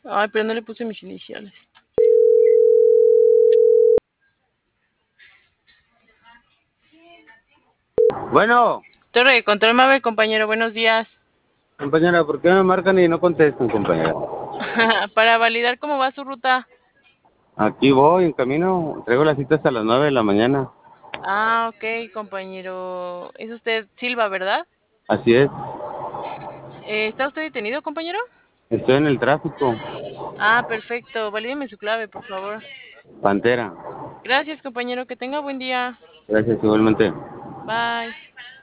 Ay, pero no le puse mis iniciales. Bueno, Torre de control Mabel, compañero, buenos días. compañera, ¿por qué me marcan y no contestan, compañera? Para validar cómo va su ruta. Aquí voy, en camino. Traigo las citas a las 9 de la mañana. Ah, ok, compañero. Es usted Silva, ¿verdad? Así es. ¿Está usted detenido, compañero? Estoy en el tráfico. Ah, perfecto. Valídeme su clave, por favor. Pantera. Gracias, compañero. Que tenga buen día. Gracias, igualmente. Bye.